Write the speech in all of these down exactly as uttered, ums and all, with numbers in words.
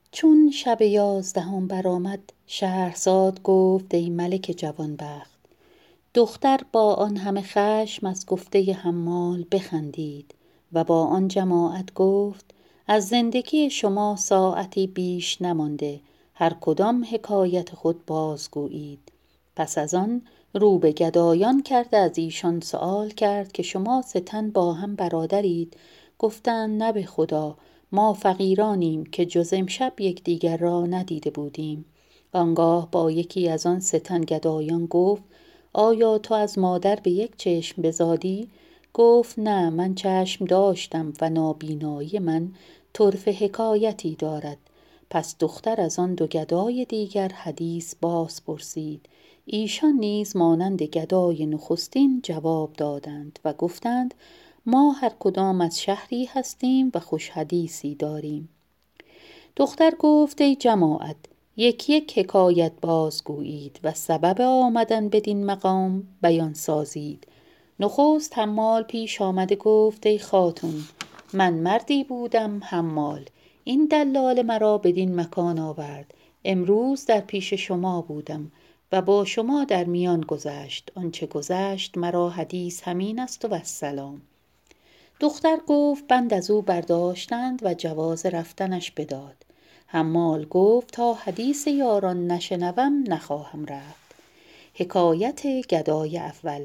چون شب یازدهم برآمد، شهرزاد گفت ای ملک جوانبخت. دختر با آن همه خشم از گفته حمال بخندید و با آن جماعت گفت از زندگی شما ساعتی بیش نمانده، هر کدام حکایت خود بازگویید. پس از آن رو به گدایان کرده از ایشان سؤال کرد که شما سه تن با هم برادرید؟ گفتند نه به خدا، ما فقیرانیم که جز امشب یکدیگر را ندیده بودیم. آنگاه با یکی از آن سه تن گدایان گفت آیا تو از مادر به یک چشم بزادی؟ گفت نه، من چشم داشتم و نابینایی من طرف حکایتی دارد. پس دختر از آن دو گدای دیگر حدیث باز پرسید. ایشان نیز مانند گدای نخستین جواب دادند و گفتند ما هر کدام از شهری هستیم و خوش حدیثی داریم. دختر گفت ای جماعت، یک یک حکایت بازگویید و سبب آمدن بدین مقام بیان سازید. نخست حمال پیش آمده گفت ای خاتون، من مردی بودم حمال، این دلال مرا بدین مکان آورد. امروز در پیش شما بودم و با شما در میان گذشت. آنچه گذشت مرا حدیث همین است و والسلام. دختر گفت بند از او برداشتند و جواز رفتنش بداد. حمال گفت تا حدیث یاران نشنوم نخواهم رفت. حکایت گدای اول.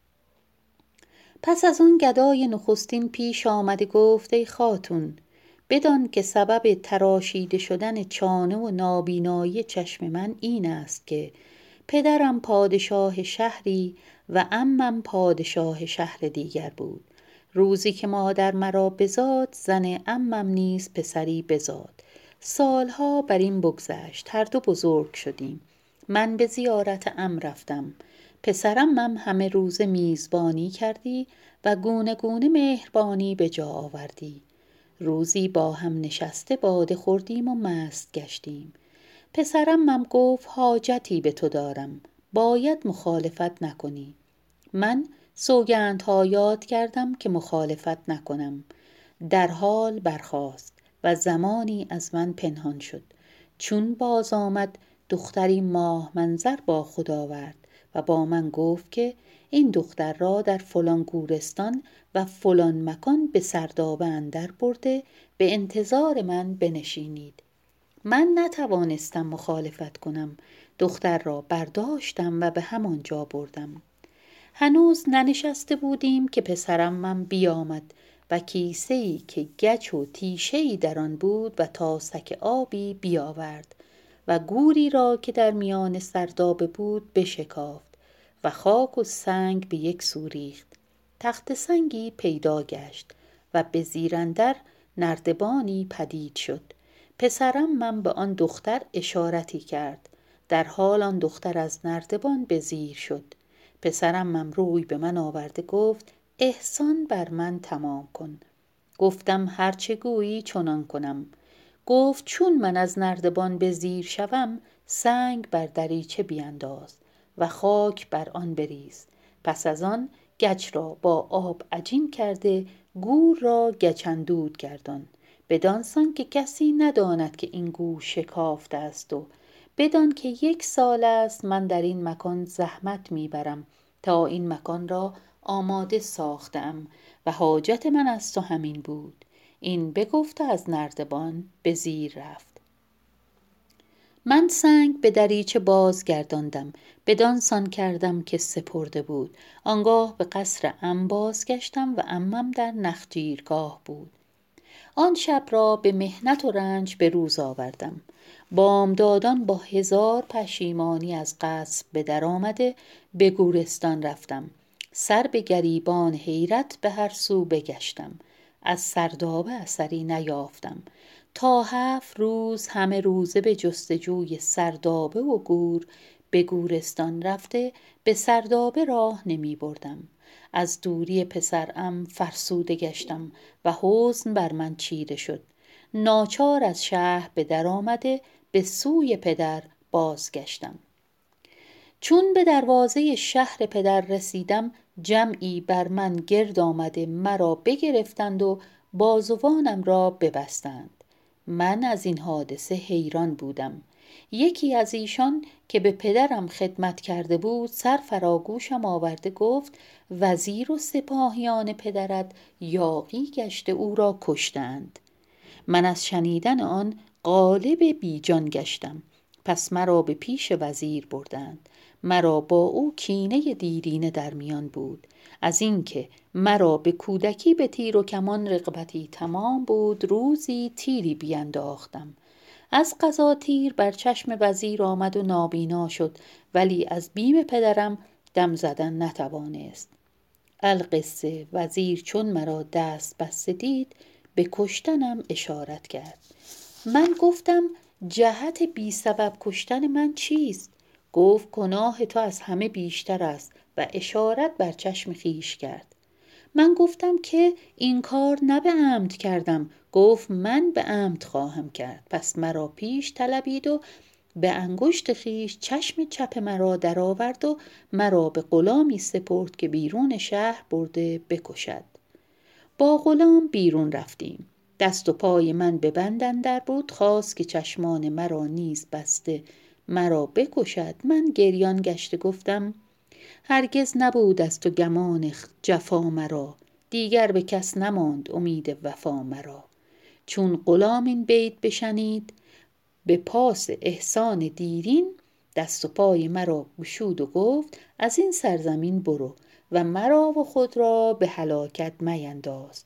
پس از آن گدای نخستین پیش آمده گفت ای خاتون، بدان که سبب تراشیده شدن چانه و نابینایی چشم من این است که پدرم پادشاه شهری و عمم پادشاه شهر دیگر بود. روزی که مادر مرا بزاد، زن عمم نیز پسری بزاد. سالها بر این بگذشت، هر دو بزرگ شدیم. من به زیارت عم رفتم. پسرمم همه روز میزبانی کردی و گونه گونه مهربانی به جا آوردی. روزی با هم نشسته باده خوردیم و مست گشتیم. پسرمم گفت حاجتی به تو دارم، باید مخالفت نکنی. من سوگندها یاد کردم که مخالفت نکنم. در حال برخاست و زمانی از من پنهان شد. چون باز آمد، دختری ماه منظر با خود آورد و با من گفت که این دختر را در فلان گورستان و فلان مکان به سردابه اندر برده، به انتظار من بنشینید. من نتوانستم مخالفت کنم. دختر را برداشتم و به همان جا بردم. هنوز ننشسته بودیم که پسرمم بیامد و کیسه‌ای که گچ و تیشه‌ای در آن بود و تاسک آبی بیاورد و گوری را که در میان سردابه بود بشکافت و خاک و سنگ به یک سو ریخت. تخت سنگی پیدا گشت و به زیر اندر نردبانی پدید شد. پسرمم به آن دختر اشارتی کرد. در حال آن دختر از نردبان به زیر شد. پسرمم روی به من آورده گفت احسان بر من تمام کن. گفتم هرچه گویی چنان کنم. گفت چون من از نردبان به زیر شوم، سنگ بر دریچه بینداز و خاک بر آن بریز. پس از آن گچ را با آب عجین کرده گور را گچندود گردان، بدانسان که کسی نداند که این گور شکافته است و بدان که یک سال است من در این مکان زحمت میبرم تا این مکان را آماده ساختم و حاجت من از تو همین بود. این بگفت از نردبان به زیر رفت. من سنگ به دریچه باز گرداندم، بدانسان کردم که سپرده بود. آنگاه به قصر عم بازگشتم و عمم در نخجیرگاه بود. آن شب را به محنت و رنج به روز آوردم. بامدادان با هزار پشیمانی از قصر به در آمده به گورستان رفتم. سر به گریبان حیرت به هر سو بگشتم. از سردابه اثری نیافتم. تا هفت روز همه روزه به جستجوی سردابه و گور به گورستان رفته به سردابه راه نمی بردم. از دوری پسرعم فرسوده گشتم و حزن بر من چیره شد. ناچار از شهر به در آمده به سوی پدر بازگشتم. چون به دروازه شهر پدر رسیدم، جمعی بر من گرد آمده مرا بگرفتند و بازوانم را ببستند. من از این حادثه حیران بودم. یکی از ایشان که به پدرم خدمت کرده بود سر فراگوشم آورده گفت وزیر و سپاهیان پدرت یاغی گشته او را کشتند. من از شنیدن آن غالب بیجان گشتم. پس مرا به پیش وزیر بردند. مرا با او کینه دیرینه در میان بود، از اینکه مرا به کودکی به تیر و کمان رغبتی تمام بود. روزی تیری بینداختم، از قضا تیر بر چشم وزیر آمد و نابینا شد، ولی از بیم پدرم دم زدن نتوانست. القصه وزیر چون مرا دست بسته دید به کشتنم اشارت کرد. من گفتم جهت بی سبب کشتن من چیست؟ گفت گناه تو از همه بیشتر است و اشارت بر چشم خیش کرد. من گفتم که این کار نه به عمد کردم. گفت من به عمد خواهم کرد. پس مرا پیش طلبید و به انگشت خیش چشم چپ مرا درآورد و مرا به غلامی سپرد که بیرون شهر برده بکشد. با غلام بیرون رفتیم. دست و پای من به بند اندر بود. خواست که چشمان مرا نیز بسته مرا بکشد. من گریان گشته گفتم هرگز نبود از تو گمان جفا مرا، دیگر به کس نماند امید وفا مرا. چون غلام این بیت بشنید به پاس احسان دیرین، دست و پای مرا گشود و گفت از این سرزمین برو و مرا و خود را به هلاکت مینداز.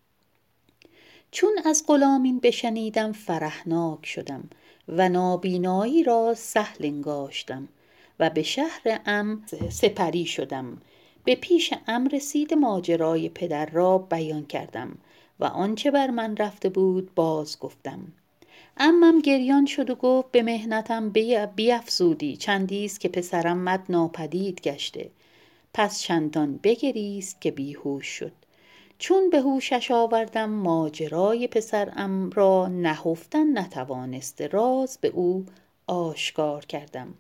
چون از غلام این بشنیدم فرحناک شدم و نابینایی را سهل انگاشتم و به شهر عم سپری شدم. به پیش عم رسید ماجرای پدر را بیان کردم و آنچه بر من رفته بود باز گفتم. عمم گریان شد و گفت به محنتم بیفزودی، چندیست که پسرم مد ناپدید گشته. پس چندان بگریست که بیهوش شد. چون به هوشش آوردم ماجرای پسرم را نهفتن نتوانسته راز به او آشکار کردم.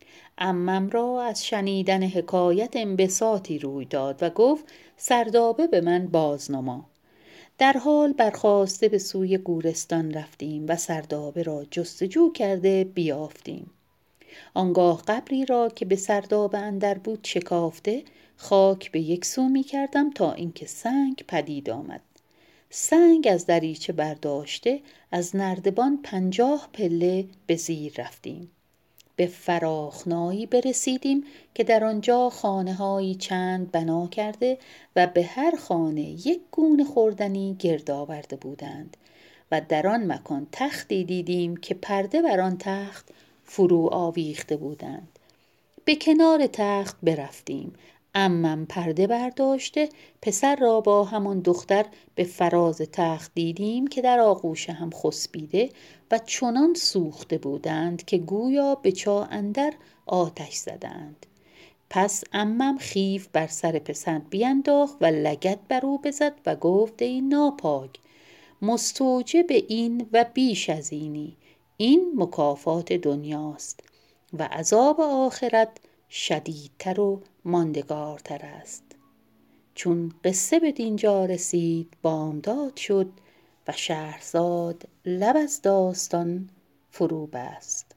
عمم را از شنیدن حکایت انبساطی روی داد و گفت سردابه به من بازنما. در حال برخاسته به سوی گورستان رفتیم و سردابه را جستجو کرده بیافتیم. آنگاه قبری را که به سردابه اندر بود شکافته خاک به یک سو می کردم تا اینکه سنگ پدید آمد. سنگ از دریچه برداشته از نردبان پنجاه پله به زیر رفتیم. به فراخنایی برسیدیم که در آنجا خانه هایی چند بنا کرده و به هر خانه یک گونه خوردنی گرد آورده بودند و در آن مکان تختی دیدیم که پرده بر آن تخت فرو آویخته بودند. به کنار تخت برفتیم. عمم پرده برداشته پسر را با همان دختر به فراز تخت دیدیم که در آغوش هم خسبیده و چنان سوخته بودند که گویا به چاه اندر آتش زدند. پس عمم خیف بر سر پسر بینداخت و لگد بر او بزد و گفت ای ناپاک، مستوجب این و بیش از اینی. این مکافات دنیاست و عذاب آخرت شدیدتر و ماندگارتر است. چون قصه به دینجا رسید بامداد شد و شهرزاد لب از داستان فرو بست.